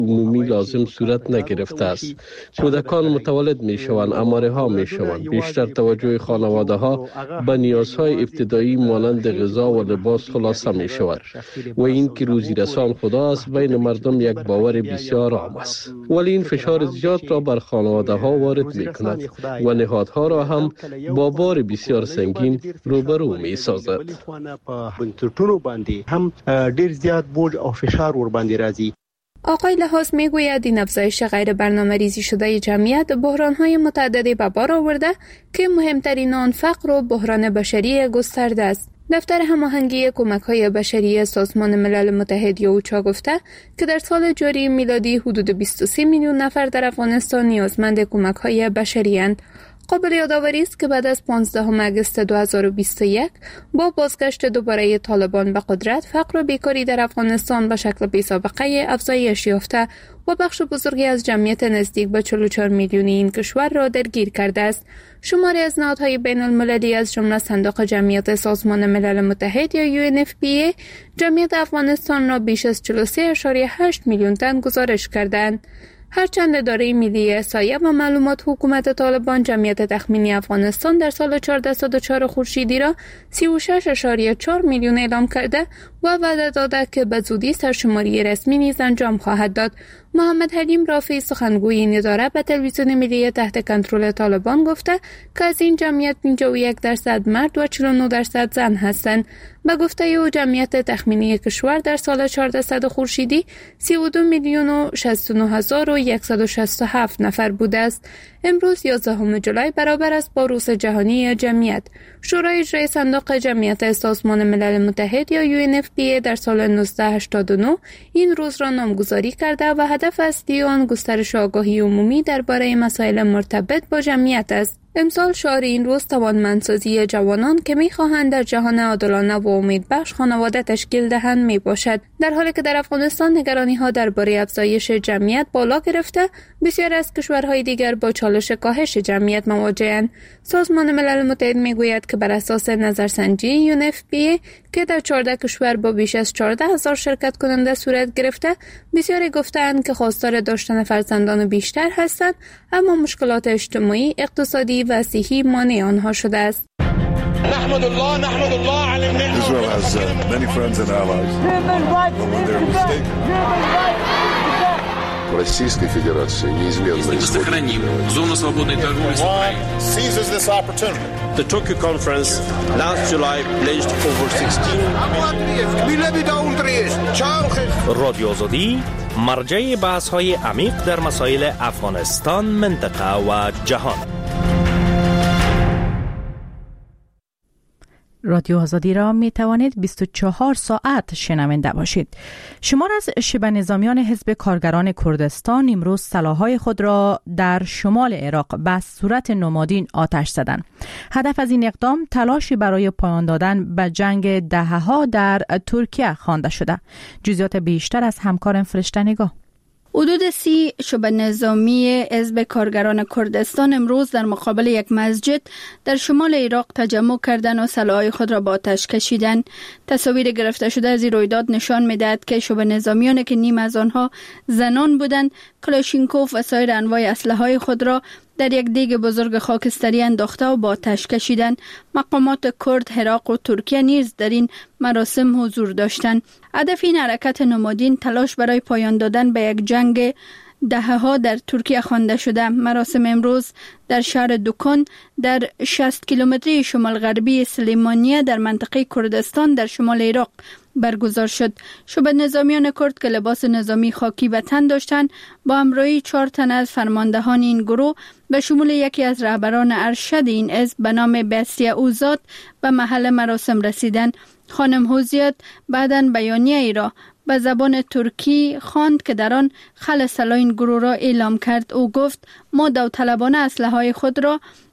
عمومی لازم صورت نگرفته است. کودکان متولد می شوند، اماره ها می شوند. بیشتر توجه خانواده ها به نیازهای ابتدایی مانند غذا و لباس خلاصه می شود و این که روزی رسان خدا است بین مردم یک باور بسیار عام است، ولی این فشار زیاد را بر خانواده ها وارد می کند و نهادها را هم با بار بسیار سنگین روبرو می سازد. هم ډیر زیات بوج او فشار ور باندې راځي. آقای لحاظ میگوید این افزایش غیر برنامه‌ریزی شده جمعیت بحران‌های متعددی به بار آورده که مهمترین آن فقر و بحران بشری گسترده است. دفتر هماهنگی کمک‌های بشری سازمان ملل متحد یا اوچا گفته که در سال جاری میلادی حدود 23 میلیون نفر در افغانستان نیازمند کمک‌های بشری اند. قابل یادآوری است که بعد از 15 آگوست 2021 با بازگشت دوباره طالبان به قدرت، فقر و بیکاری در افغانستان به شکل بی‌سابقه افزایش یافته و بخش بزرگی از جمعیت نزدیک به 44 میلیونی این کشور را درگیر کرده است. شماری از نهادهای بین المللی از جمله صندوق جمعیت سازمان ملل متحد یا UNFPA جمعیت افغانستان را بیش از 43.8 میلیون تن گزارش کردند. هرچند اداره ملی احصایه و معلومات حکومت طالبان جمعیت تخمینی افغانستان در سال 1404 خورشیدی را 36.4 میلیون اعلام کرده و وعده داده که به زودی سرشماری رسمی نیز انجام خواهد داد. محمد حلیم رافعی سخنگوی این اداره به تلویزیون ملی تحت کنترل طالبان گفته که از این جمعیت 51% مرد و 49% زن هستند. به گفته او جمعیت تخمینی کشور در سال 1400 خورشیدی 32 میلیون و 69,167 نفر بوده است. امروز 11 جولای برابر است با روز جهانی جمعیت. شورای اجرایی صندوق جمعیت سازمان ملل متحد یا UNFPA در سال 1989 این روز را نامگذاری کرده و هدف اصلی آن گسترش آگاهی عمومی درباره مسائل مرتبط با جمعیت است. امسال شعار این روز توانمندسازی جوانان که می‌خواهند در جهان عادلانه و امیدبخش خانواده تشکیل دهند می باشد. در حالی که در افغانستان نگرانی‌ها درباره افزایش جمعیت بالا گرفته، بسیار از کشورهای دیگر با چالش کاهش جمعیت مواجه‌اند. سازمان ملل متحد می‌گوید که بر اساس نظرسنجی UNFPA که در 14 کشور با بیش از 14,000 شرکت کننده صورت گرفته، بسیاری گفتند که خواستار داشتن فرزندان بیشتر هستند، اما مشکلات اجتماعی، اقتصادی و صحی مانع آنها شده است. نحمد الله على النعمة. Israel has many friends and allies. But when they're mistaken. Российской Федерации неизменно сохраним зону свободной торговли с Украиной. Seizes this opportunity. The Tokyo conference last July pledged over 16 رادیو آزادی مرجع بحث‌های عمیق در مسائل افغانستان، منطقه و جهان. رادیو آزادی را می توانید 24 ساعت شنونده باشید. شمار از شبه نظامیان حزب کارگران کردستان امروز سلاح‌های خود را در شمال عراق به صورت نمادین آتش زدند. هدف از این اقدام تلاشی برای پایان دادن به جنگ دهه‌ها در ترکیه خوانده شده. جزئیات بیشتر از همکارم فرشته نگاه. حدود 30 شبه نظامی حزب کارگران کردستان امروز در مقابل یک مسجد در شمال عراق تجمع کردند و سلاح‌های خود را با آتش کشیدند. تصاویر گرفته شده از این رویداد نشان می‌دهد که شبه نظامیانی که نیم از آنها زنان بودند، کلاشینکوف و سایر انواع اسلحه‌های خود را در یک دیگ بزرگ خاکستری انداخته و با آتش کشیدند. مقامات کرد، عراق و ترکیه نیز در این مراسم حضور داشتند. هدف این حرکت نمادین تلاش برای پایان دادن به یک جنگ دهه‌ها در ترکیه خوانده شده. مراسم امروز در شهر دوکان در 60 کیلومتری شمال غربی سلیمانیه در منطقه کردستان در شمال عراق برگزار شد. شبه نظامیان کرد که لباس نظامی خاکی به تن داشتند با همراهی 4 تن از فرماندهان این گروه به شمول یکی از رهبران ارشد این حزب به نام بسیه اوزاد به محل مراسم رسیدند. خانم هوزیات بعداً بیانیه ای را به زبان ترکی خواند که در آن خلع سلاح این گروه را اعلام کرد. او گفت: ما داوطلبانه اسلحه‌های خود را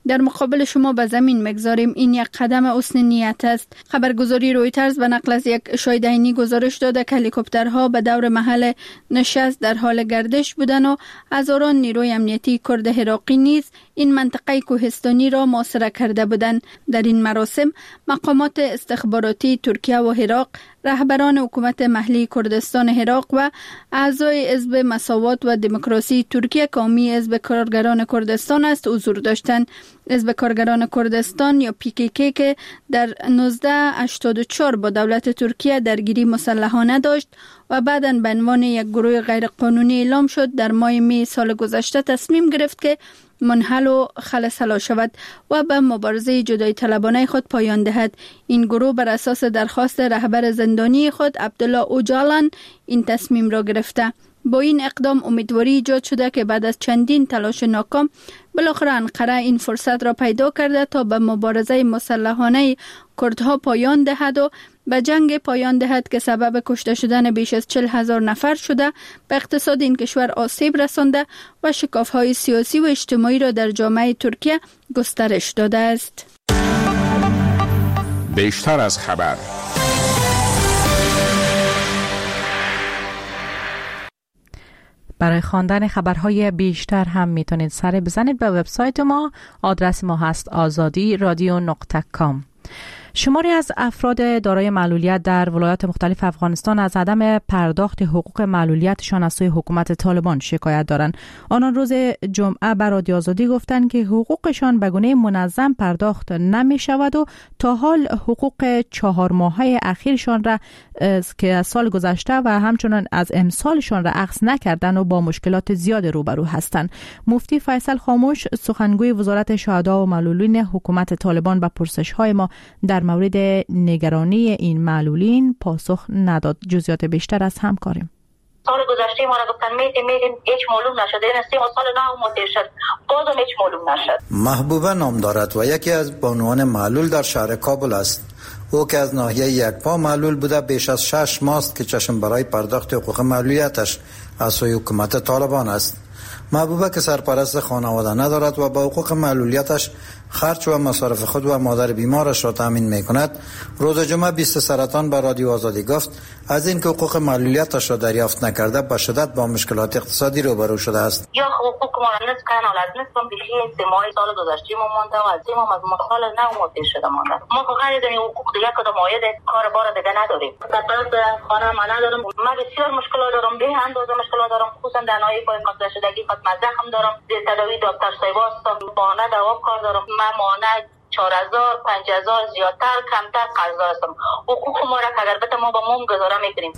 در مقابل شما به زمین مگذاریم. این یک قدم حسن نیت است. خبرگزاری رویترز به نقل از یک شاهد عینی گزارش داده که هلیکوپترها به دور محل نشست در حال گردش بودند و هزاران نیروی امنیتی کرد عراقی نیز این منطقه کوهستانی را محاصره کرده بودند. در این مراسم مقامات استخباراتی ترکیه و عراق، رهبران حکومت محلی کردستان عراق و اعضای حزب مساوات و دموکراسی ترکیه که حامی حزب کارگران کردستان است حضور داشتند. حزب کارگران کردستان یا PKK که در 1984 با دولت ترکیه درگیری مسلحانه داشت و بعداً به عنوان یک گروه غیرقانونی اعلام شد، در ماه می سال گذشته تصمیم گرفت که منحل و خلصلا شود و به مبارزه جدایی طلبانه خود پایان دهد. این گروه بر اساس درخواست رهبر زندانی خود عبدالله اوجالان این تصمیم را گرفته. با این اقدام امیدواری ایجاد شده که بعد از چندین تلاش ناکام بالاخره انقره این فرصت را پیدا کرده تا به مبارزه مسلحانه کردها پایان دهد و به جنگ پایان دهد که سبب کشته شدن بیش از 40,000 نفر شده، به اقتصاد این کشور آسیب رسانده و شکاف‌های سیاسی و اجتماعی را در جامعه ترکیه گسترش داده است. بیشتر از خبر. برای خواندن خبرهای بیشتر هم میتونید سر بزنید به وبسایت ما. آدرس ما هست azadi.radio.com. شماری از افراد دارای معلولیت در ولایات مختلف افغانستان از عدم پرداخت حقوق معلولیتشان از سوی حکومت طالبان شکایت دارند. آنان روز جمعه بر رادیو آزادی گفتند که حقوقشان به گونه منظم پرداخت نمی شود و تا حال حقوق 4 ماهه اخیرشان را که از سال گذشته و همچنان از امسالشان را اخذ نکردند و با مشکلات زیاد روبرو هستند. مفتی فیصل خاموش، سخنگوی وزارت شهدا و معلولین حکومت طالبان، به پرسش‌های ما در مورد نگرانی این معلولین پاسخ نداد. جزئیات بیشتر از همکاریم. سال گذشته ما را گفتن میدیم هیچ معلوم نشد. این سال نه مدیر شد بازم هیچ معلوم نشد. محبوبه نام دارد و یکی از بانوان معلول در شهر کابل است. او که از ناحیه یکپا معلول بوده بیش از 6 ماه است که چشم برای پرداخت حقوق معلولیتش از سوی حکومت طالبان است. محبوبه که سرپرست خانواده ندارد و با حقوق معلولیتش خرج و مصارف خود و مادر بیمارش را تامین می‌کند، روز جمعه 20 سرطان به رادیو آزادی گفت از اینکه حقوق معلولیتش را دریافت نکرده به شدت با مشکلات اقتصادی روبرو شده است. یا حقوق ما را نصف کنن از نصف بیشی 3 ماه سال گذشته ما مونده و از ما از مخال نه مدیر شده مونده. ما غیر از حقوق دیگه کدام مایه کار بار دیگه نداریم. سرپرست خانه ما ندارم. ما بسیار مشکلات دارم، به اندازه مشکلات دارم، خصوصا در ناحیه پای قطع شدگی فتم زخم دارم. تداوی دکتر صاحب هستم، بهانه دوا کار دارم. من مانع 4,000 5,000 زیادتر کمتر قرض دارم. حقوق ما را اگر بته ما با موم گذاره میکنیم.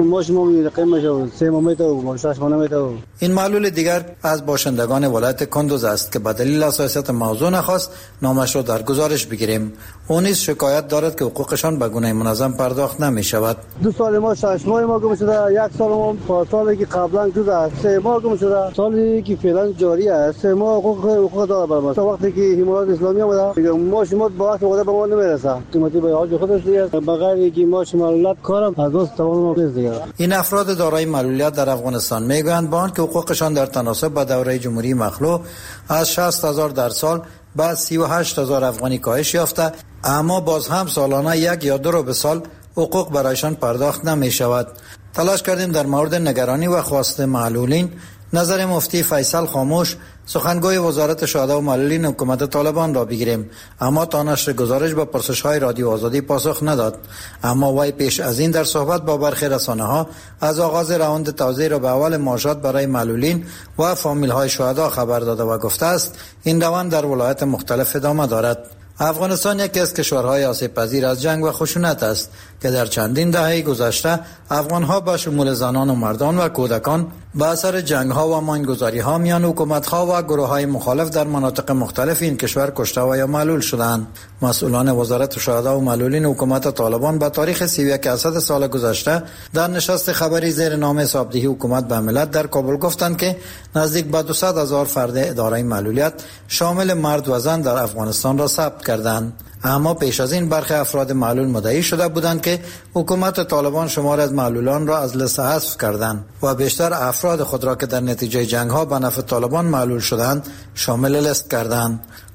این معلول دیگر از باشندگان ولایت کندوز است که به دلیل حساسیت موضوع نخواست نامش را در گزارش بگیریم. او نیز شکایت دارد که حقوقشان به گونه منظم پرداخت نمی شود. 2 سال ما 6 ماه ما گم شده، 1 سال ما پاسالی که قبلا گذشته 3 ماه گم شده، سالی که فعلا جاری است 3 ماه حقوق داره بر ما. تا وقتی که حمایت اسلامی اومده ما شما با وقت وقت به ما نمیرسه. قیمتی به حاج خودش دیگه بغیر اینکه ما معلولیت کارم از دست تمام ما دیگه. این افراد دارای معلولیت در افغانستان میگویند با آنکه حقوقشان در تناسب با دوره جمهوری مخلوع از 60,000 در سال به 38,000 افغانی کاهش یافته، اما باز هم سالانه 1 یا 2 رو به سال حقوق برایشان پرداخت نمی شود. تلاش کردیم در مورد نگرانی و خواست معلولین نظر مفتی فیصل خاموش، سخنگوی وزارت شهدا و معلولین حکومت طالبان را بگیریم، اما تا نشر گزارش به پرسش‌های رادیو آزادی پاسخ نداد. اما وی پیش از این در صحبت با برخی رسانه‌ها از آغاز راند توزیع را به اول معاشات برای معلولین و فامیل‌های شهدا خبر داده و گفته است این روند در ولایات مختلف ادامه دارد. افغانستان یکی از کشورهای آسیب پذیر از جنگ و خشونت است که در چندین دهه گذشته افغانها به شمول زنان و مردان و کودکان به اثر جنگ‌ها و ماین‌گذاری‌ها میان حکومت‌ها و گروه‌های مخالف در مناطق مختلف این کشور کشته و یا معلول شدند. مسئولان وزارت شهدا و معلولین حکومت طالبان به تاریخ 31 اسد سال گذشته در نشست خبری زیر نام حسابدهی حکومت به ملت در کابل گفتند که نزدیک به 200,000 فرد اداره معلولیت شامل مرد و زن در افغانستان را ثبت کردند. اما پیش از این برخی افراد معلول مدعی شده بودند که حکومت طالبان شمار از معلولان را از لیست حذف کردند و بیشتر افراد خود را که در نتیجه جنگ‌ها به نفع طالبان معلول شدند شامل لیست کردند.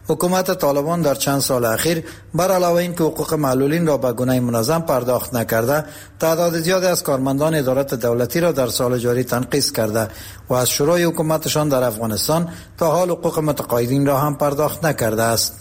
حکومت طالبان در چند سال اخیر بر علاوه این که حقوق معلولین را به گونه منظم پرداخت نکرده، تعداد زیادی از کارمندان ادارات دولتی را در سال جاری تنقیص کرده و از شروع حکومتشان در افغانستان تا حال حقوق متقاعدین را هم پرداخت نکرده است.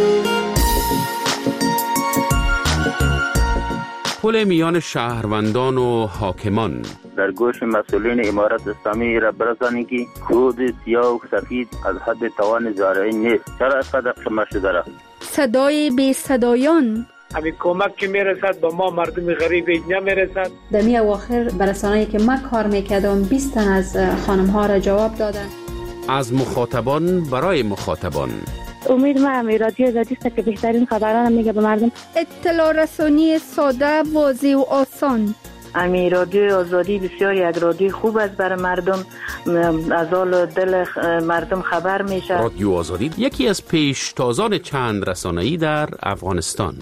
پل میان شهروندان و حاکمان در گوش مسئولین امارت اسلامی را برسانید که کود سیاه و سفید از حد توان زارعی نیست. چرا اینقدر قیمت شده را؟ صدای بی صدایان، همین کمک که میرسد به ما مردم غریب نمیرسد. در می اواخر برسانه‌ای که من کار میکردم 20 تن از خانم ها را جواب دادن. از مخاطبان برای مخاطبان. امید ما رادیو آزادی است که بهترین خبران میگه به مردم. اطلاع رسانی ساده، واضح و آسان. امی رادیو آزادی بسیار یک رادیو خوب است برای مردم، از حال دل مردم خبر میشه. رادیو آزادی یکی از پیشتازان چند رسانه‌ای در افغانستان.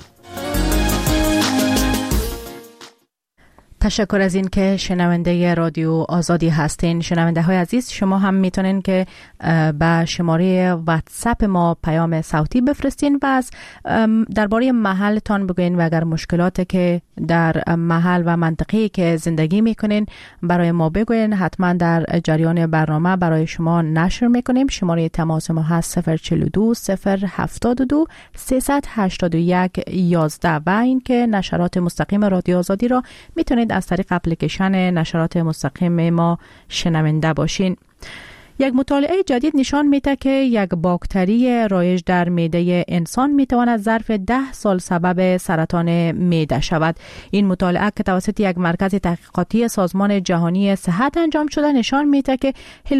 تشکر از این که شنونده رادیو آزادی هستین. شنونده های عزیز، شما هم میتونین که به شماره واتساپ ما پیام صوتی بفرستین و از درباره محلتان بگوین و اگر مشکلاتی که در محل و منطقه‌ای که زندگی میکنین برای ما بگوین. حتما در جریان برنامه برای شما نشر میکنیم. شماره تماس ما هست 042 072 381 11 و این که نشرات مستقیم رادیو آزادی را میتونید از طریق اپلیکیشن نشرات مستقیم ما شنونده باشین. یک مطالعه جدید نشان میده که یک باکتری رایج در معده انسان میتواند ظرف 10 سال سبب سرطان معده شود. این مطالعه که توسط یک مرکز تحقیقاتی سازمان جهانی صحت انجام شده نشان میده که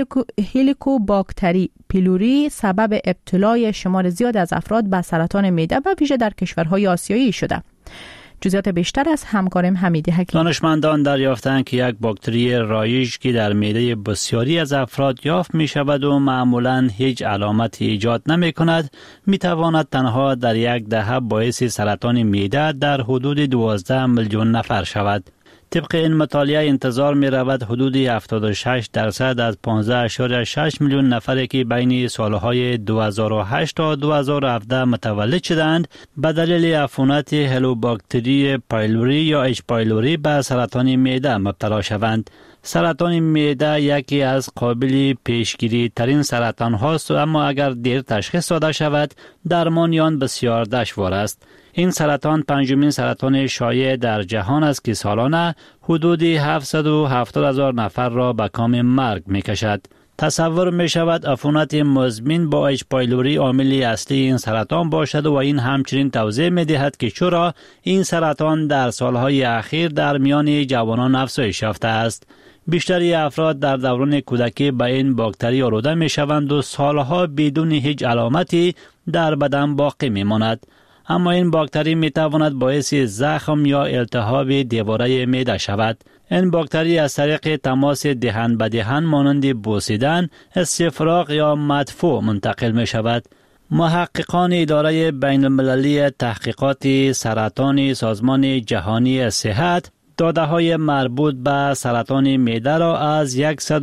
هلیکوباکتری پیلوری سبب ابتلای شمار زیاد از افراد به سرطان معده و ویژه در کشورهای آسیایی شده. جزئیات بیشتر از همکارم حمیدی حکیم. دانشمندان دریافتند که یک باکتری رایج که در معده بسیاری از افراد یافت می شود و معمولاً هیچ علامتی ایجاد نمی کند، می تواند تنها در یک دهه باعث سرطان معده در حدود 12 میلیون نفر شود. طبق این مطالعه انتظار می رود حدود 76% از 15.6 میلیون نفری که بین سالهای 2008 تا 2017 متولد شدند به دلیل عفونت هلیکوباکتری پایلوری یا اچ پایلوری به سرطان معده مبتلا شوند. سرطان معده یکی از قابل پیشگیری ترین سرطان هاست، اما اگر دیر تشخیص داده شود درمان آن بسیار دشوار است. این سرطان پنجمین سرطان شایع در جهان است که سالانه حدود 770,000 نفر را به کام مرگ می کشد. تصور می شود عفونت مزمن با اچ پایلوری عامل اصلی این سرطان باشد و این همچنین توضیح می دهد که چرا این سرطان در سالهای اخیر در میان جوانان افزایش یافته است. بیشتری افراد در دوران کودکی به این باکتری آلوده می شوند و سالها بدون هیچ علامتی در بدن باقی می ماند. اما این باکتری می تواند باعث زخم یا التهاب دیواره معده شود. این باکتری از طریق تماس دهن به دهن مانند بوسیدن، استفراغ یا مدفوع منتقل می شود. محققان اداره بین المللی تحقیقات سرطان سازمان جهانی صحت داده های مربوط به سرطان معده را از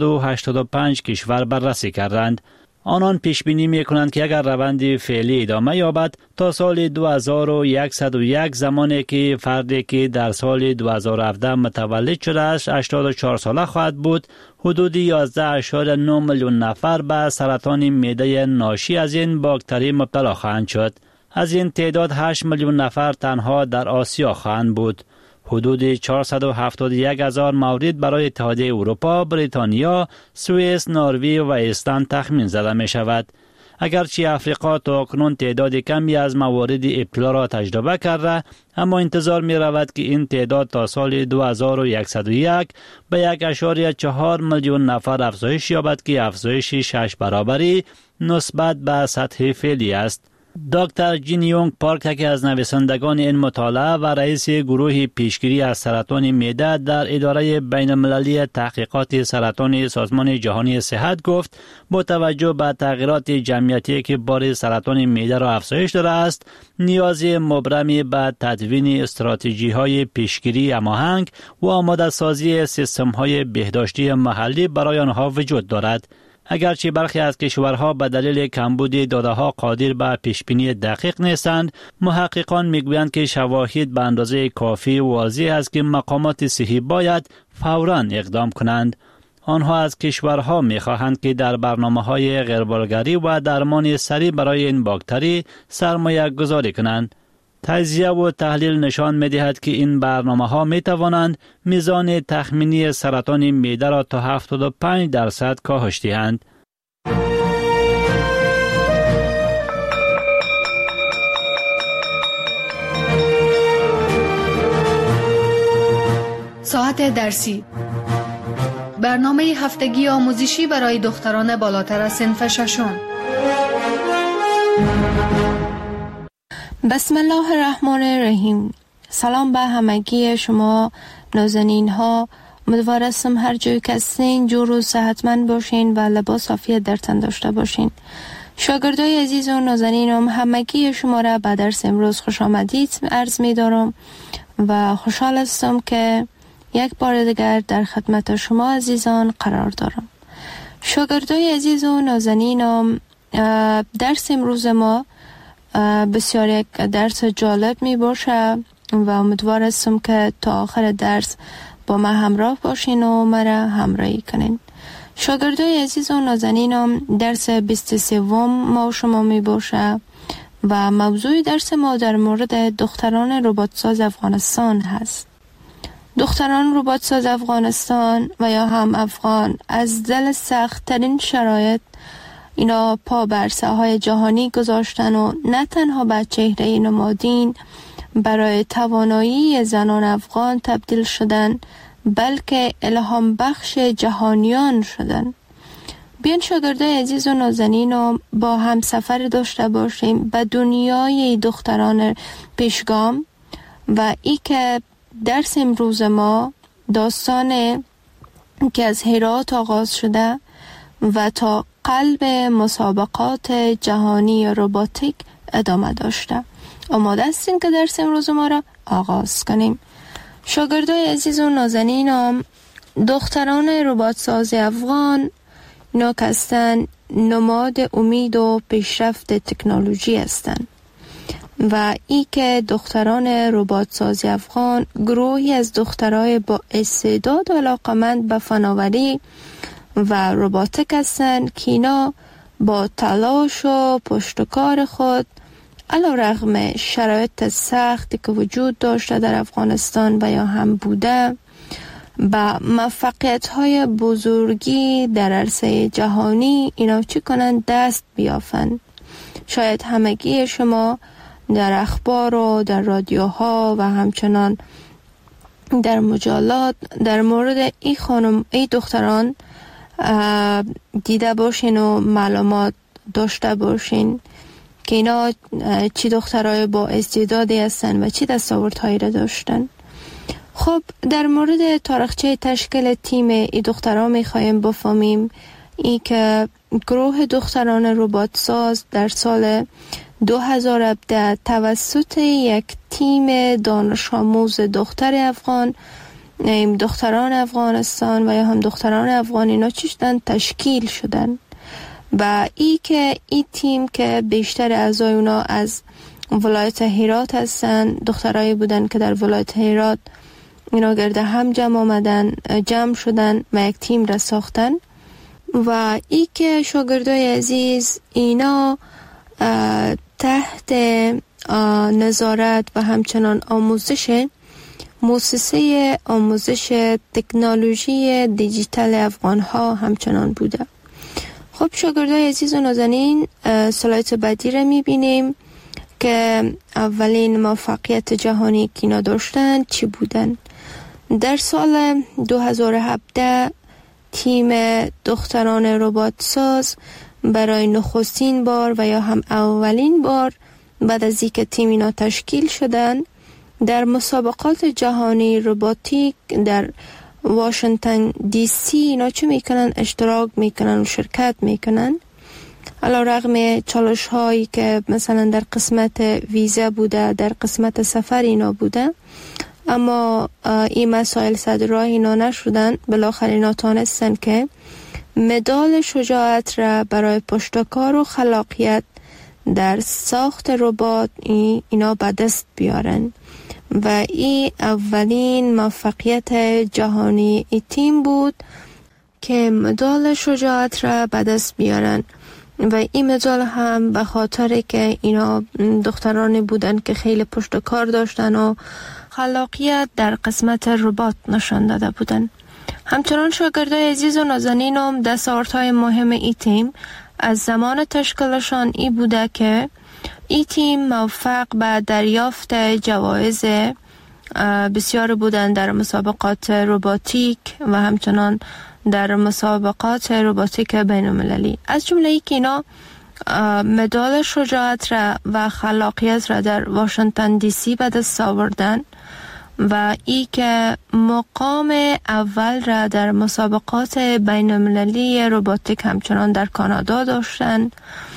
185 کشور بررسی کردند. آنان پیش بینی می کنند که اگر روند فعلی ادامه یابد تا سال 2101 زمانی که فردی که در سال 2017 متولد شده است 84 ساله خواهد بود، حدود 11.9 میلیون نفر به سرطان معده ناشی از این باکتری مبتلا خواهند شد. از این تعداد 8 میلیون نفر تنها در آسیا خواهند بود. حدود 471,000 مورد برای اتحادیه اروپا، بریتانیا، سوئیس، نروژ و ایسلند تخمین زده می شود. اگرچه افریقا تا کنون تعداد کمی از موارد ابتلا را تجربه کرده، اما انتظار می رود که این تعداد تا سال 2101 به 1.4 میلیون نفر افزایش یابد که افزایش 6 برابری نسبت به سطح فعلی است. دکتر جین یونگ پارک که از نویسندگان این مطالعه و رئیس گروه پیشگیری از سرطان معده در اداره بین المللی تحقیقات سرطان سازمان جهانی صحت گفت با توجه به تغییرات جمعیتی که بار سرطان معده را افزایش داده است، نیاز مبرمی به تدوین استراتژی های پیشگیری هماهنگ و آماده سازی سیستم های بهداشتی محلی برای آنها وجود دارد. اگرچه برخی از کشورها به دلیل کمبود داده‌ها قادر به پیشبینی دقیق نیستند، محققان میگویند که شواهد به اندازه کافی واضح است که مقامات صحی باید فوراً اقدام کنند. آنها از کشورها می‌خواهند که در برنامه‌های غیربالگری و درمان سریع برای این باکتری سرمایه گذاری کنند. تجزیه و تحلیل نشان می‌دهد که این برنامه‌ها می‌توانند میزان تخمینی سرطان معده را تا 75% کاهش دهند. ساعت درسی، برنامه هفتگی آموزشی برای دختران بالاتر از صنف ششم. بسم الله الرحمن الرحیم. سلام به همگی شما نازنین ها. امیدوارم هر جایی که هستین جور و صحتمند باشین و لباس عافیت در تن داشته باشین. شاگردای عزیز و نازنینم، همگی شما را به درس امروز خوش آمدید عرض می دارم و خوشحال هستم که یک بار دیگر در خدمت شما عزیزان قرار دارم. شاگردای عزیز و نازنینم، درس امروز ما بسیار یک درس جالب می باشه و امیدوار هستم که تا آخر درس با ما همراه باشین و مرا همراهی کنین. شاگردای عزیز و نازنینم، درس 23 ما شما می باشه و موضوع درس ما در مورد دختران رباتساز افغانستان هست. دختران رباتساز افغانستان و یا هم افغان از دل سخت ترین شرایط اینا پا بر ساحهای جهانی گذاشتن و نه تنها به چهره نمادین برای توانایی زنان افغان تبدیل شدن، بلکه الهام بخش جهانیان شدن. بیان شاگردای عزیز و نازنین با هم سفر داشته باشیم به دنیای دختران پیشگام و ای که درس امروز ما داستان که از هرات آغاز شده و تا قلب مسابقات جهانی رباتیک ادامه داشته. آماده هستین که درس امروز ما را آغاز کنیم. شاگردای عزیز و نازنینم، دختران رباتساز افغان اینا که هستند نماد امید و پیشرفت تکنولوژی هستند و ای که دختران رباتساز افغان گروهی از دخترای با استعداد و علاقمند به فناوری و رباتیک هستند که اینا با تلاش و پشتکار خود علیرغم شرایط سختی که وجود داشته در افغانستان و یا هم بوده با موفقیت‌های بزرگی در عرصه جهانی اینا چی کنند؟ دست بیافند. شاید همگی شما در اخبار و در رادیوها و همچنان در مجلات در مورد ای دختران دیده باشین و معلومات داشته باشین که اینا چی دخترای با استعدادی هستن و چی دستاوردهایی را داشتن. خب در مورد تاریخچه تشکیل تیم ای دختران میخوایم بفهمیم ای که گروه دختران رباتساز در سال 2017 توسط یک تیم دانش آموز دختر افغان، دختران افغانستان و یا هم دختران افغان اینا چیشتن تشکیل شدن و ای تیم که بیشتر اعضای اونا از ولایت هرات هستن، دخترایی بودن که در ولایت هرات اینا گرده هم جمع شدن و یک تیم را ساختن و ای که شاگردای عزیز اینا تحت نظارت و همچنان آموزش مؤسسه آموزش تکنولوژی دیجیتال افغان ها همچنان بوده. خب شاگردای عزیز و نازنین، سلایت بعدی را میبینیم که اولین موفقیت جهانی که اینا داشتن چی بودن. در سال 2017 تیم دختران رباتساز برای نخستین بار و یا هم اولین بار بعد از اینکه تیم اینا تشکیل شدن در مسابقات جهانی رباتیک در واشنگتن دی سی اینا چه میکنن؟ اشتراک میکنن و شرکت میکنن. علیرغم چالش هایی که مثلا در قسمت ویزا بوده، در قسمت سفر اینا بوده، اما این مسائل صد راه اینا نشدن. بالاخره اینا تانستن که مدال شجاعت را برای پشتکار و خلاقیت در ساخت ربات اینا به دست بیارن و این اولین موفقیت جهانی ای تیم بود که مدال شجاعت را به دست بیارن و این مدال هم به خاطر که اینا دخترانی بودن که خیلی پشتکار داشتن و خلاقیت در قسمت ربات نشان داده بودن. همچنان شاگردای عزیز و نازنینم دستاوردهای مهم ای تیم از زمان تشکیلشان ای بوده که ای تیم موفق به دریافت جوایز بسیار بودن در مسابقات رباتیک و همچنان در مسابقات رباتیک بین المللی. از جمله ای که اینا مدال شجاعت را و خلاقیت را در واشنگتن دی سی به دست آوردن و ای که مقام اول را در مسابقات بین المللی رباتیک همچنان در کانادا داشتند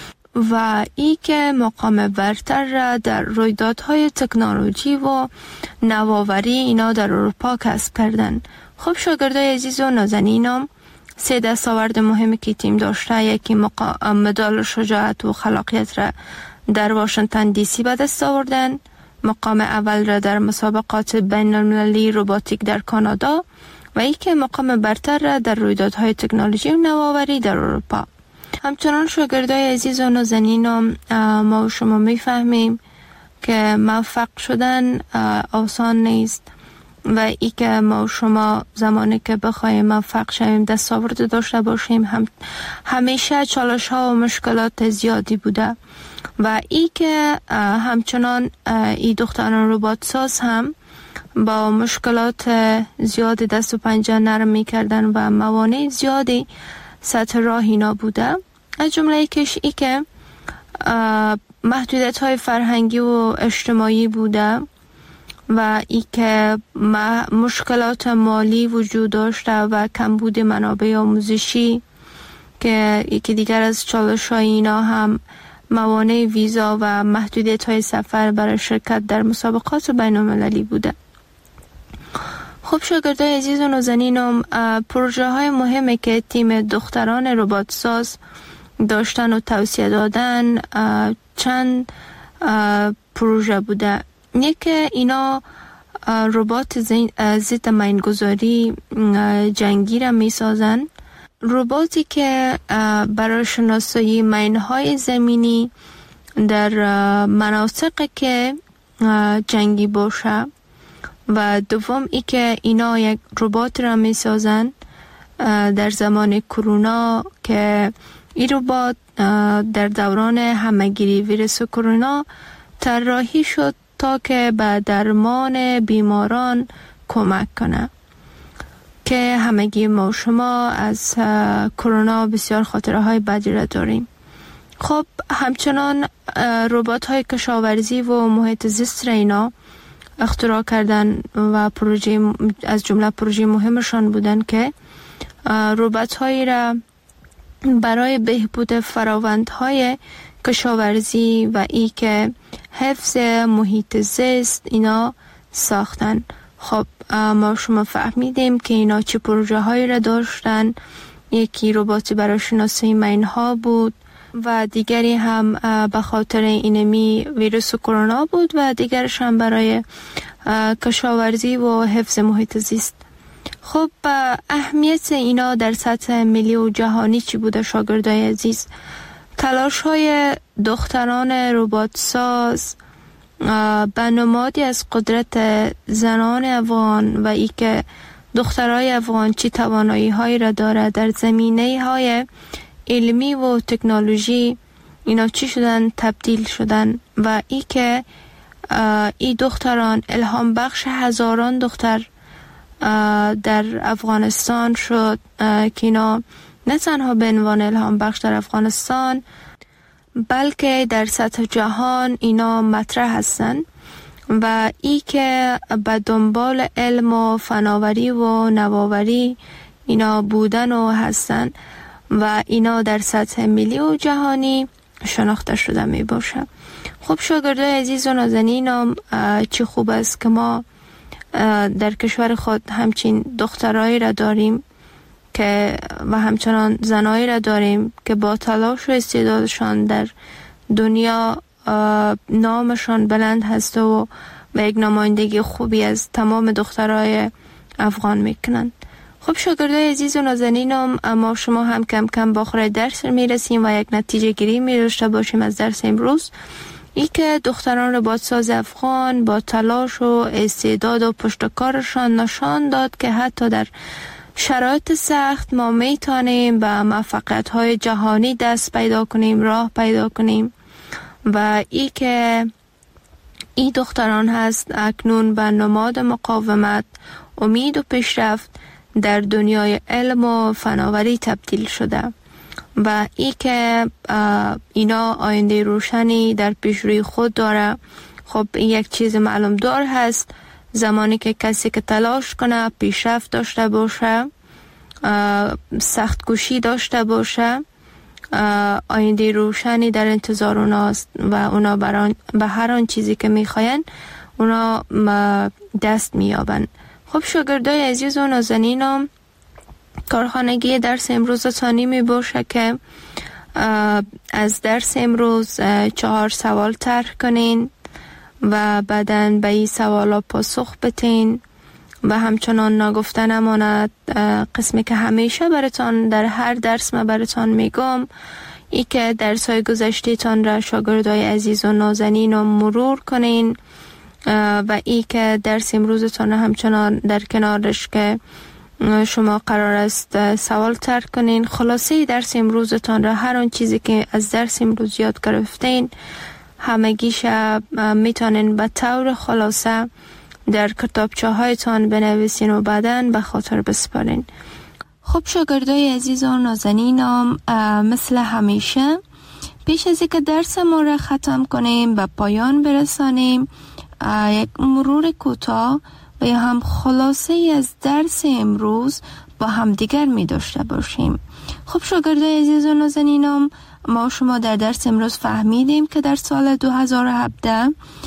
و ای که مقام برتر را در رویدادهای تکنولوژی و نوآوری اینا در اروپا کسب کردند. خب شاگردای عزیز و نازنینم، 3 دستاورد مهمی که تیم داشته، یکی مدال شجاعت و خلاقیت را در واشنگتن دی سی به دست آوردن، مقام اول را در مسابقات بین المللی رباتیک در کانادا و ای که مقام برتر را در رویدادهای تکنولوژی و نوآوری در اروپا. همچنان شاگردای عزیز و نازنینم، ما و شما میفهمیم که موفق شدن آسان نیست و ای که ما و شما زمانی که بخوایم موفق شویم دستاورد داشته باشیم همیشه چالش ها و مشکلات زیادی بوده و ای که همچنان ای دختران ربات ساز هم با مشکلات زیادی دست و پنجه نرم می کردن و موانع زیادی سطح راه اینا بوده. از جمله کش ای که محدودیت های فرهنگی و اجتماعی بوده و ای که مشکلات مالی وجود داشته و کمبود منابع آموزشی که یکی دیگر از چالش های اینا هم موانع ویزا و محدودیت های سفر برای شرکت در مسابقات بین المللی بوده. خب شاگردای عزیز و نازنینم، پروژه های مهمی که تیم دختران ربات ساز داشتن و توسعه دادن چند پروژه بوده. یکی اینا ربات ضد مینگذاری جنگی را می سازن، رباتی که برای شناسایی مین‌های زمینی در مناطقی که جنگی باشه و دوم ای که اینا یک ربات را می سازن در زمان کرونا که این ربات در دوران همه‌گیری ویروس کرونا طراحی شد تا که به درمان بیماران کمک کنه که همگی ما شما از کرونا بسیار خاطره های بدی را داریم. خب همچنان ربات های کشاورزی و محیط زیست را اینا اختراع کردن و پروژه از جمله پروژه مهمشان بودن که ربات هایی را برای بهبود فراوندهای کشاورزی و ای که حفظ محیط زیست اینا ساختن. خب ما شما فهمیدیم که اینا چه پروژه هایی را داشتن. یکی رباتی برای شناسایی مین‌ها بود و دیگری هم به خاطر اینمی ویروس کرونا بود و دیگرش هم برای کشاورزی و حفظ محیط زیست. خب اهمیت اینا در سطح ملی و جهانی چی بوده شاگردای عزیز؟ تلاش های دختران ربات ساز به نمادی از قدرت زنان افغان و ای که دخترای افغان چی توانایی هایی را داره در زمینه های علمی و تکنولوژی اینا چی شدن تبدیل شدن و ای که ای دختران الهام بخش هزاران دختر در افغانستان شد که اینا نه تنها به عنوان الهام بخش در افغانستان بلکه در سطح جهان اینا مطرح هستن و ای که به دنبال علم و فناوری و نوآوری اینا بودن و هستن و اینا در سطح ملی و جهانی شناخته شده می باشه. خب شاگردای عزیز و نازنینم، چه خوب است که ما در کشور خود همچین دخترایی را داریم که و همچنان زنایی را داریم که با تلاش و استعدادشان در دنیا نامشان بلند هست و یک نمایندگی خوبی از تمام دخترای افغان میکنند. خب شاگردای عزیز و نازنینم، اما شما هم کم کم با آخر درس میرسیم و یک نتیجه گیری می‌داشته باشیم از درس امروز. ای که دختران رباطساز افغان با تلاش و استعداد و پشتکارشان نشان داد که حتی در شرایط سخت ما میتونیم به موفقیت‌های جهانی دست پیدا کنیم، راه پیدا کنیم و ای که این دختران هست اکنون به نماد مقاومت، امید و پیشرفت در دنیای علم و فناوری تبدیل شده و ای که اینا آینده روشنی در پیش روی خود داره. خب این یک چیز معلوم دار هست، زمانی که کسی که تلاش کنه، پیشرفت داشته باشه، سخت کوشی داشته باشه، آینده روشنی در انتظار اوناست و اونا به هر آن چیزی که میخواین اونا دست میابن. خب شاگردای عزیز و نازنینم، کارخانگی درس امروز تانی می باشه که از درس امروز 4 سوال طرح کنین و بعداً به این سوالا پاسخ بتین و همچنان نگفته نماند قسمی که همیشه براتان در هر درس ما براتان میگم، ای که درس‌های گذشته تان را شاگردای عزیز و نازنین رو مرور کنین و ای که درس امروزتان همچنان در کنارش که شما قرار است سوال طرح کنین. خلاصه درس امروزتان را، هر آن چیزی که از درس امروز یاد گرفتین همگیش میتونین به طور خلاصه در کتابچه هایتان بنویسین و بعداً به خاطر بسپارین. خب شاگردای عزیز و نازنینم، مثل همیشه پیش از اینکه درس ما را ختم کنیم به پایان برسانیم، یک مرور کوتاه و یا هم خلاصه از درس امروز با هم دیگر می داشته باشیم. خب شاگردای عزیز و نازنینم، ما شما در درس امروز فهمیدیم که در سال 2017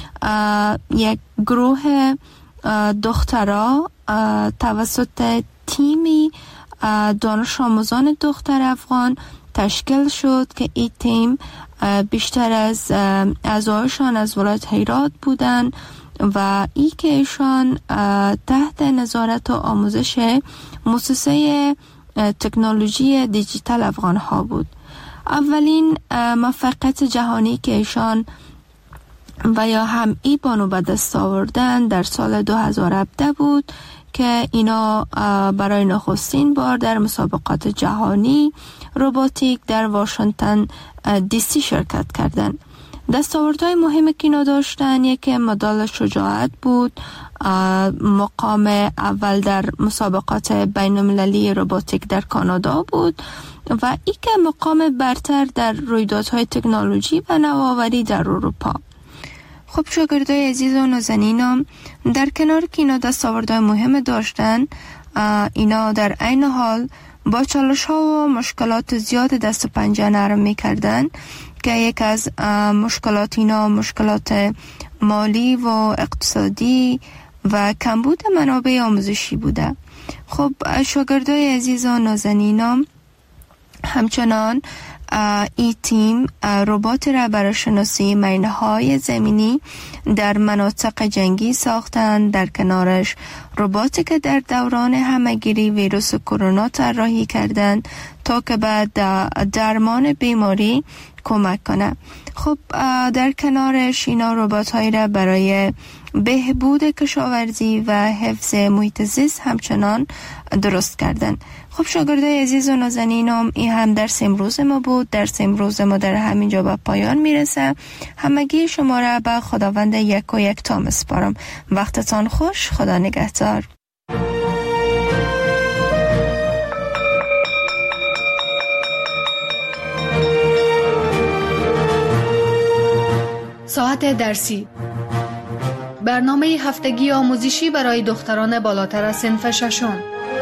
یک گروه دخترها توسط تیمی دانش آموزان دختر افغان تشکیل شد که این تیم بیشتر از اعضایشان از ولایت هرات بودند و ای که ایشان تحت نظارت و آموزش مؤسسه تکنولوژی دیجیتال افغان ها بود. اولین موفقیت جهانی که ایشان و یا هم ای بانو به دست آوردن در سال 2017 بود که اینا برای نخستین بار در مسابقات جهانی روباتیک در واشنگتن دی سی شرکت کردند. دستاوردهای مهمی که اینا داشتن، یکی مدال شجاعت بود، مقام اول در مسابقات بین المللی روباتیک در کانادا بود و یک مقام برتر در رویدادهای تکنولوژی و نوآوری در اروپا. خب شاگردای عزیز و نازنینم، در کنار که اینا دستاوردهای مهم داشتن، اینا در عین حال با چالش ها و مشکلات زیاد دست و پنجه نرم میکردن که یک از مشکلات اینا مشکلات مالی و اقتصادی و کمبود منابع آموزشی بوده. خب شاگردای عزیز و نازنینم، همچنان این تیم ربات را برای شناسی مینه‌های زمینی در مناطق جنگی ساختند. در کنارش رباتی که در دوران همه‌گیری ویروس کرونا طراحی کردند تا که به درمان بیماری کمک کنه. خب در کنارش اینا ربات‌هایی را برای بهبود کشاورزی و حفظ محیط زیست همچنان درست کردن. خب شاگردای عزیز و نازنینم، این هم درس امروز ما بود. درس امروز ما در همینجا به پایان میرسه. همگی شما را به خداوند یک و یک تا میسپارم. وقتتان خوش. خدا نگهدار. ساعت درسی، برنامه هفتگی آموزشی برای دختران بالاتر از صنف ششم.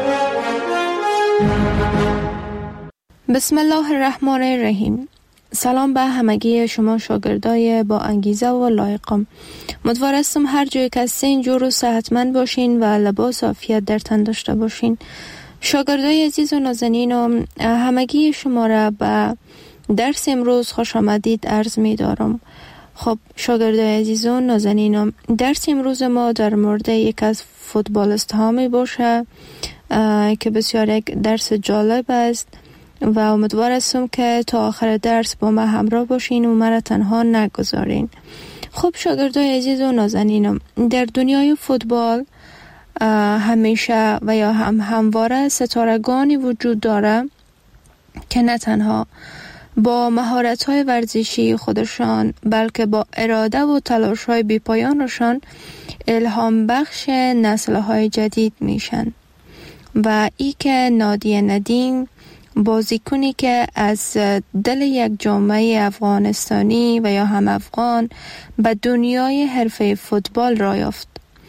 بسم الله الرحمن الرحیم. سلام به همگی شما شاگردای با انگیزه و لایقم. امیدوارم هر جای که هستین جور و صحتمند باشین و لباس عافیت در تن داشته باشین. شاگردای عزیز و نازنین و همگی شما را به درس امروز خوش آمدید عرض می دارم. خب شاگردای عزیز و نازنین، درس امروز ما در مورد یک از فوتبالیست ها می باشه که بسیار یک درس جالب است و امیدوار هستم که تا آخر درس با ما همراه باشین و مرا تنها نگذارین. خب شاگردای عزیز و نازنینم، در دنیای فوتبال همیشه و یا همواره ستارگانی وجود داره که نه تنها با مهارت‌های ورزشی خودشان بلکه با اراده و تلاش‌های بی‌پایانشان الهام بخش نسل‌های جدید میشن. و ای که نادیه ندیم بازیکنی که از دل یک جامعه افغانستانی و یا هم افغان به دنیای حرفه فوتبال را یافت.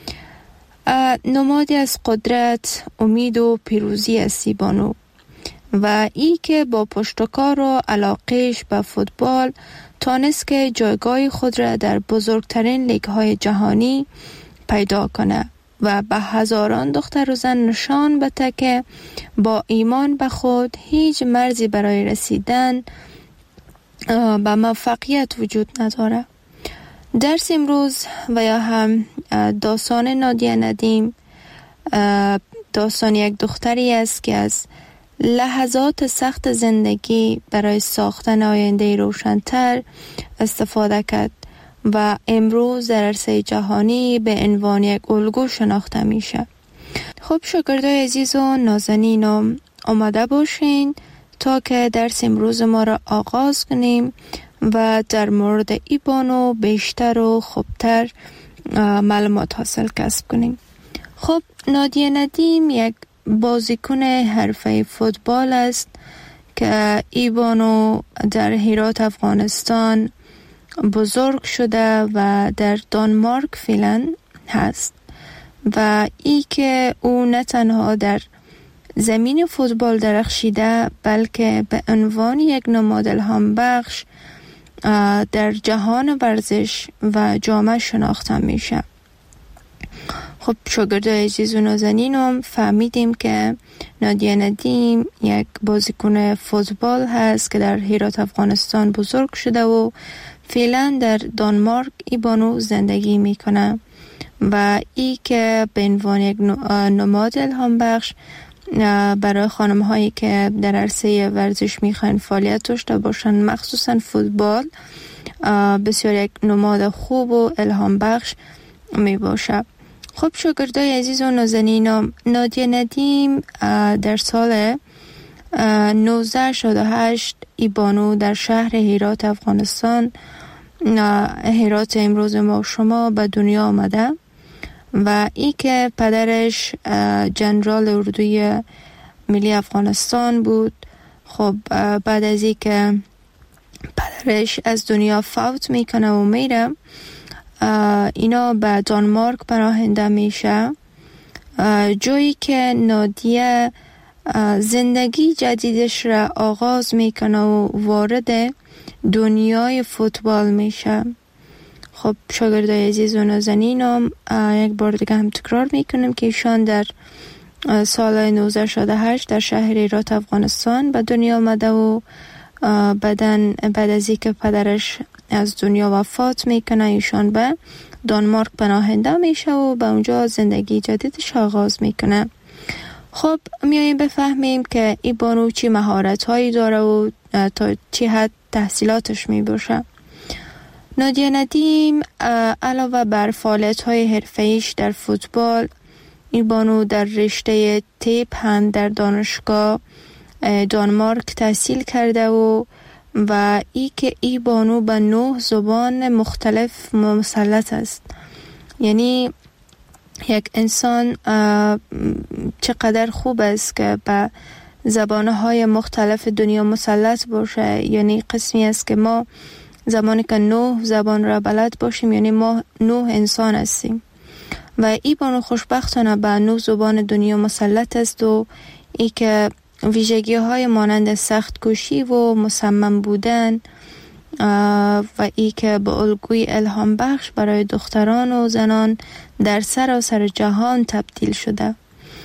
نمادی از قدرت، امید و پیروزی است بانو و ای که با پشتکار و علاقهش به فوتبال تانست که جایگاه خود را در بزرگترین لیگ‌های جهانی پیدا کنه و به هزاران دختر و زن نشان بده که با ایمان به خود هیچ مرزی برای رسیدن به موفقیت وجود نداره. درس امروز و یا هم داستان نادیه ندیم داستان یک دختری است که از لحظات سخت زندگی برای ساختن آینده روشن‌تر استفاده کرد و امروز در عرصه جهانی به عنوان یک الگو شناخته میشه. خب شاگردای عزیز و نازنین آماده باشین تا که درس امروز ما را آغاز کنیم و در مورد ای بانو بیشتر و خوبتر معلومات حاصل کسب کنیم. خب نادیه ندیم یک بازیکن حرفه فوتبال است که ای بانو در هرات افغانستان بزرگ شده و در دانمارک فعلا هست و ای که او نه تنها در زمین فوتبال درخشیده بلکه به عنوان یک نماد الهام بخش در جهان ورزش و جامعه شناخته میشه. خب شاگردای عزیز و نازنینم فهمیدیم که نادیه ندیم یک بازیکن فوتبال هست که در هرات افغانستان بزرگ شده و فعلا در دانمارک ای بانو زندگی میکنه و ای که به عنوان یک نماد الهام بخش برای خانم هایی که در عرصه ورزش میخواین فعالیت داشته باشن مخصوصا فوتبال بسیار یک نماد خوب و الهام بخش می باشه. خب شاگردای عزیز و نازنینم، نادیه ندیم در سال 1968 ای بانو در شهر هرات افغانستان، هرات امروز ما شما، به دنیا آمده و ای که پدرش جنرال اردوی ملی افغانستان بود. خب بعد از ای که پدرش از دنیا فوت میکنه و میره، اینا به دانمارک پناهنده میشه، جایی که نادیه زندگی جدیدش را آغاز میکنه و وارد دنیای فوتبال میشه. خب شاگردای عزیز و نازنینم یک بار دیگه هم تکرار میکنم که ایشان در سال 1968 در شهر هرات افغانستان به دنیا آمده و بعد از اینکه پدرش از دنیا وفات میکنه ایشان به دانمارک پناهنده میشه و به اونجا زندگی جدیدش آغاز میکنه. خب میاییم بفهمیم که ای بانو چی مهارت هایی داره و تا چی حد تحصیلاتش میباشه. نادیه ندیم علاوه بر فعالیت های حرفه‌ایش در فوتبال، ای بانو در رشته تیپ هم در دانشگاه دانمارک تحصیل کرده و ای که ای بانو به 9 زبان مختلف مسلط است. یعنی یک انسان چقدر خوب است که به زبانهای مختلف دنیا مسلط باشه. یعنی قسمی است که ما زمانی که 9 زبان را بلد باشیم یعنی ما 9 انسان هستیم و ای بانو خوشبختانه به 9 زبان دنیا مسلط است و ای که ویژگی های مانند سخت کوشی و مصمم بودن و ای که به الگوی الهام بخش برای دختران و زنان در سراسر جهان تبدیل شده.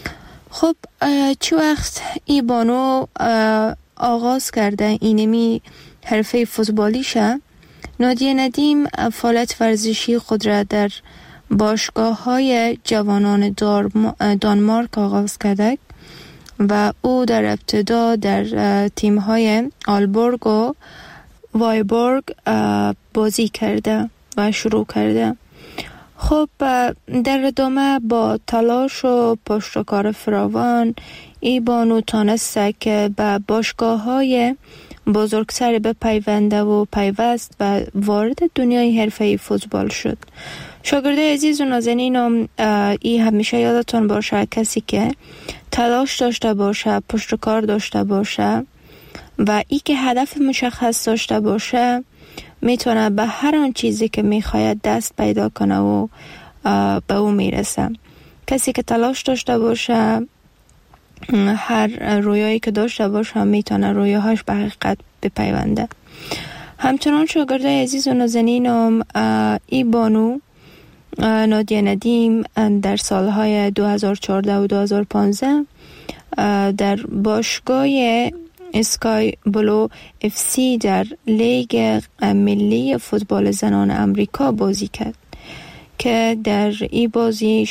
خب چه وقت ای بانو آغاز کرده اینمی حرفه فوتبالیشه، نادیه ندیم فعالیت ورزشی خود را در باشگاه های جوانان دانمارک آغاز کرده و او در ابتدا در تیم های آلبورگ و وایبورگ بازی کرده و شروع کرده. خب در ادامه با تلاش و پشتکار فراوان ای بانو تانسته که به باشگاه های بزرگتر بپیونده و پیوست و وارد دنیای حرفه‌ای فوتبال شد. شاگرده عزیز و نازنینم، ای همیشه یادتون باشه کسی که تلاش داشته باشه، پشتکار داشته باشه و ای که هدف مشخص داشته باشه میتونه به هر آن چیزی که میخواید دست پیدا کنه و به او میرسه. کسی که تلاش داشته باشه، هر رویایی که داشته باشه میتونه رویاهاش به حقیقت بپیونده. همچنان شاگرده عزیز و نازنینم، ای بانو نادیه ندیم در سالهای 2014 و 2015 در باشگاه اسکای بلو اف سی در لیگ ملی فوتبال زنان امریکا بازی کرد که در ای بازی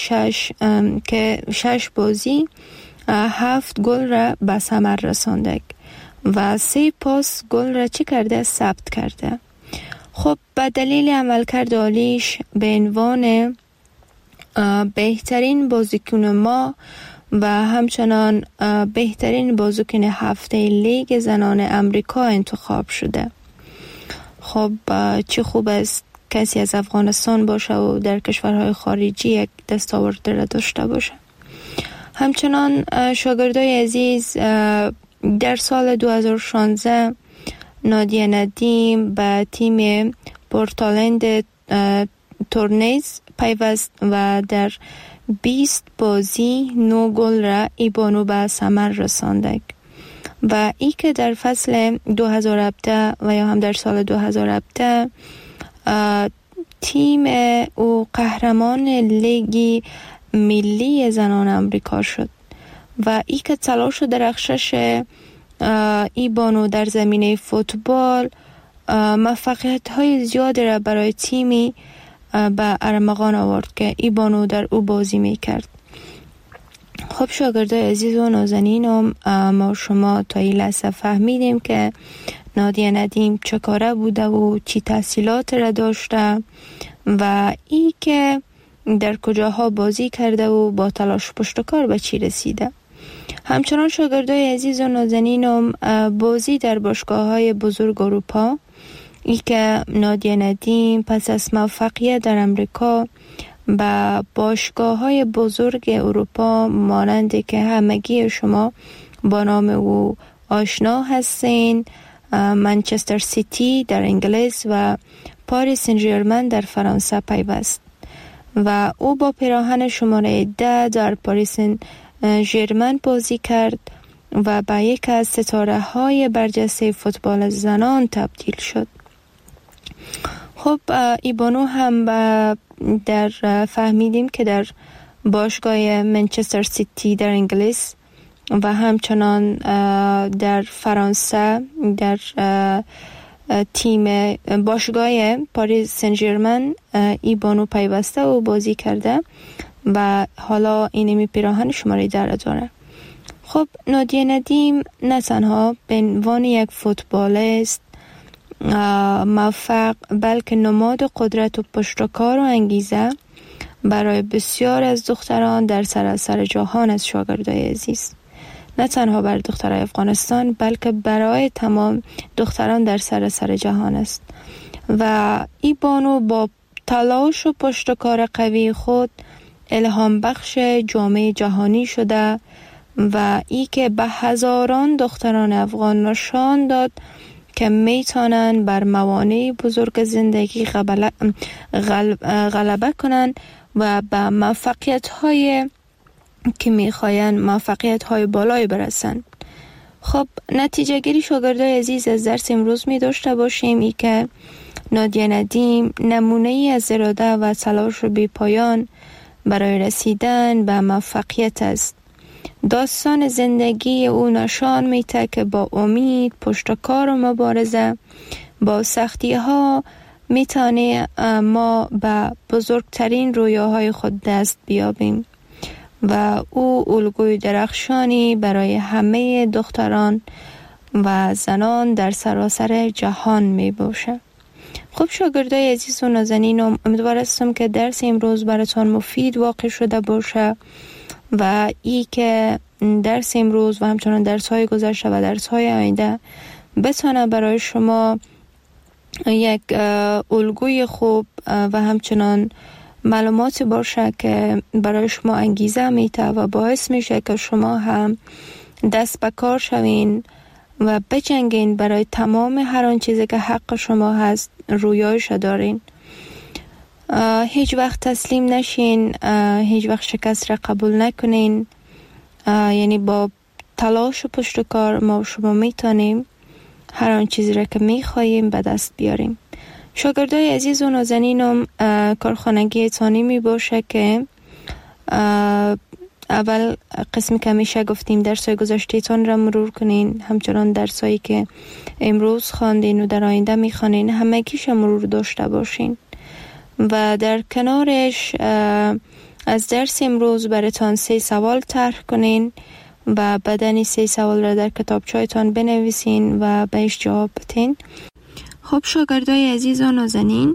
6 بازی 7 گل را به ثمر رسانده و 3 پاس گل را چی کرده؟ ثبت کرده. خب به دلیل عملکرد عالیش به عنوان بهترین بازیکن ما و همچنان بهترین بازیکن هفته لیگ زنان امریکا انتخاب شده. خب چه خوب است کسی از افغانستان باشه و در کشورهای خارجی یک دستاورد را داشته باشه. همچنان شاگردای عزیز، در سال 2016 نادیه ندیم به تیم پورتلند تورنیز پیوست و در 20 بازی 9 گل را ای بانو به ثمر رسانده و ای که در فصل 2017 و یا هم در سال 2017 تیم او قهرمان لیگ ملی زنان امریکا شد و ای که تلاش و درخشش ای بانو در زمینه فوتبال موفقیت های زیاد را برای تیمی به ارمغان آورد که ای بانو در او بازی می کرد. خب شاگرده عزیز و نازنینم، ما شما تا این لحظه فهمیدیم که نادیه ندیم چه کاره بوده و چی تحصیلات را داشته و ای که در کجاها بازی کرده و با تلاش پشتکار به چی رسیده. همچنان شاگردای عزیز و نازنینم، بازی در باشگاه‌های بزرگ اروپا، ای که نادیه ندیم پس از موفقیت در امریکا با باشگاه‌های بزرگ اروپا مانند که همگی شما با نام او آشنا هستین، منچستر سیتی در انگلیس و پاریس سن ژرمن در فرانسه پیوست و او با پیراهن شماره 10 در پاریس سن ژرمن بازی کرد و به یک از ستاره های برجسته فوتبال زنان تبدیل شد. خب ای بانو هم در فهمیدیم که در باشگاه منچستر سیتی در انگلیس و همچنان در فرانسه در تیم باشگاه پاریس سن ژرمن ای بانو پیوسته و بازی کرده و حالا اینمی پیراهن شماره 10 داره. خب نادیه ندیم نه تنها به عنوان یک فوتبالیست موفق بلکه نماد قدرت و پشتکار و انگیزه برای بسیار از دختران در سراسر جهان از شاگردای عزیز، نه تنها برای دخترای افغانستان بلکه برای تمام دختران در سراسر جهان است و ای بانو با تلاش و پشتکار قوی خود الهام بخش جامعه جهانی شده و ای که به هزاران دختران افغان نشان داد که میتونن بر موانع بزرگ زندگی غلبه کنن و به موفقیت های که میخواین موفقیت های بالای برسن. خب نتیجه گیری شاگردای عزیز از درس امروز می داشته باشیم ای که نادیه ندیم نمونه ای از اراده و تلاش بی پایان برای رسیدن به موفقیت است داستان زندگی او نشان میده که با امید، پشتکار و مبارزه با سختی ها میتونه ما به بزرگترین رویاهای خود دست بیابیم و او الگوی درخشانی برای همه دختران و زنان در سراسر جهان می باشه. خب شاگردای عزیز و نازنین، امیدوار هستم که درس امروز براتون مفید واقع شده باشه و ای که درس امروز و همچنان درس های گذشته و درس های آینده بتونه برای شما یک الگوی خوب و همچنان معلوماتی باشه که برای شما انگیزه میده و باعث میشه که شما هم دست به کار شوین و بجنگین برای تمام هر آن چیزی که حق شما هست، رویایش دارین. هیچ وقت تسلیم نشین، هیچ وقت شکست را قبول نکنین. یعنی با تلاش و پشت کار ما و شما میتونیم هر آن چیزی را که میخواییم به دست بیاریم. شاگردای عزیز و نازنینم، کارخانگی تانی می باشه که اول قسمی که همیشه گفتیم درسای گذشته تان را مرور کنین، همچنان درسایی که امروز خواندین و در آینده میخوانین همگیش مرور داشته باشین و در کنارش از درس امروز براتون 3 سوال طرح کنین و بعدن 3 سوال را در کتابچه‌تان بنویسین و بهش جواب بدین. خب شاگردای عزیز و نازنین،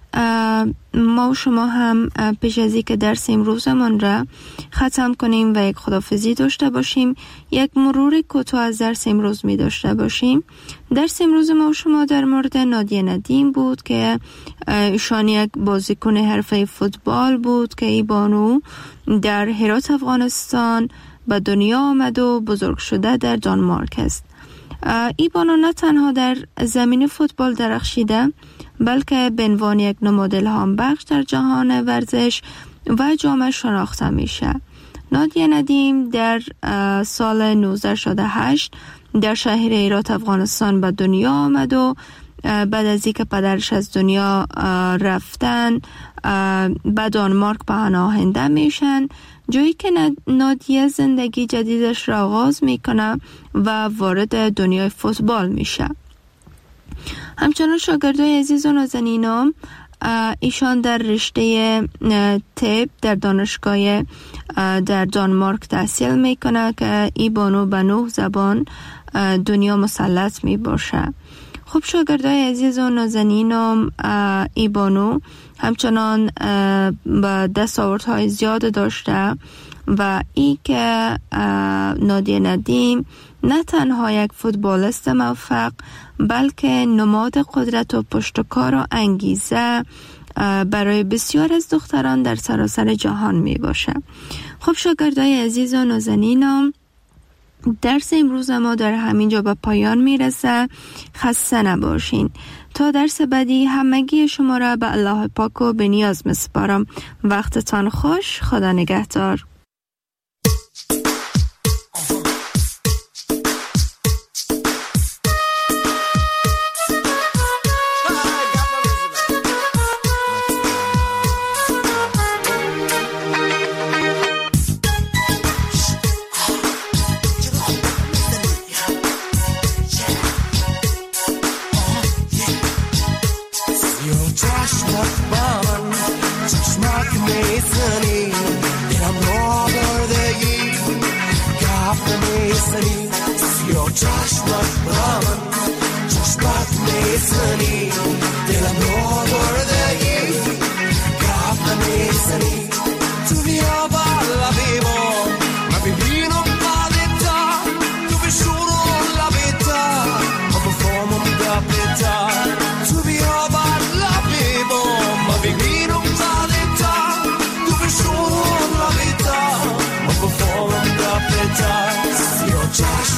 ما و شما هم پیش از اینکه درس امروزمان را ختم کنیم و یک خداحافظی داشته باشیم، یک مرور کوتاه از درس امروز می داشته باشیم. درس امروز ما و شما در مورد نادیه ندیم بود که ایشان یک بازیکن حرفه فوتبال بود که ای بانو در هرات افغانستان به دنیا آمد و بزرگ شده در دانمارک است. ای بانو نه تنها در زمین فوتبال درخشیده، بلکه به عنوان یک نماد الهام بخش در جهان ورزش و جامعه شناخته میشه. نادیه ندیم در سال 1968 در شهر هرات افغانستان به دنیا آمد و بعد از اینکه پدرش از دنیا رفتن به دانمارک پناهنده میشن، جایی که نادیه زندگی جدیدش را آغاز میکنه و وارد دنیای فوتبال میشه. همچنان شاگردای عزیز و نازنینم، ایشان در رشته طب در دانشگاه در دانمارک تحصیل میکنه که ای بانو به 9 زبان دنیا مسلط می باشه. خب شاگردای عزیز و نازنینم، ای بانو همچنان به دستاوردهای زیاد داشته و ای که نادیه ندیم نه تنها یک فوتبالیست موفق، بلکه نماد قدرت و پشتکار و انگیزه برای بسیار از دختران در سراسر جهان می باشه. خب شاگردای عزیز و نازنینم، درس امروز ما در همین جا به پایان می رسه. خسته نباشین. تا درس بعدی همگی شما را به الله پاک و به نیاز مسپارم. وقتتان خوش. خدا نگهدار.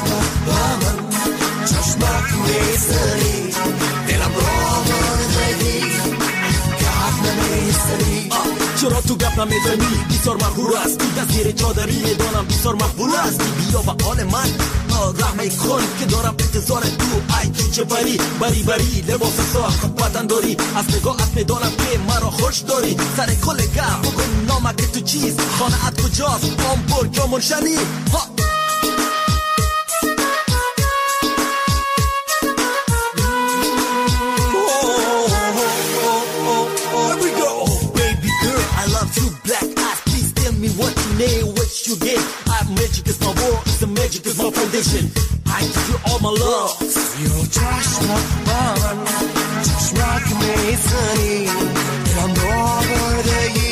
Chashmak Masoni, della brother حرف نمیزنی بسیار مغرور است دستگیر چادری میدانم بسیار مقبول است بیا به آن من رحمه کن که دارم انتظار تو ای چه بری بری بری لباس ساخت بدن داری از نگاهت میدانم که مرا خوش داری سر کل گم بگو نامک تو چیست خانه ات کجاست آمبورگ یا منشنی What you get, magic is my war, the magic is my foundation. I give you all my love. Your chashma ban, chashma kmeisani, lamdordayi,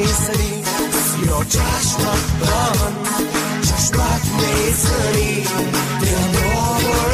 kapmeisani. Your chashma ban, chashma kmeisani.